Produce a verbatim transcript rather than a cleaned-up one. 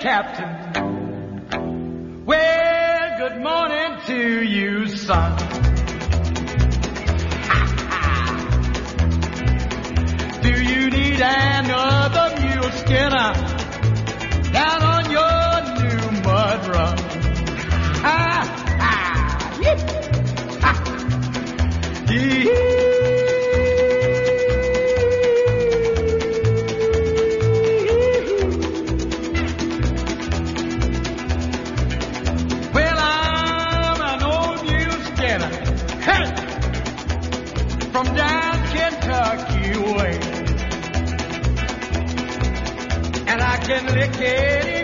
Captain. Well, good morning to you, son. Do you need another mule skinner down on your new mud run? Ah, ah, yip, ah, yee. Well, I'm an old mule skinner, hey, from down Kentucky way. And I can lick it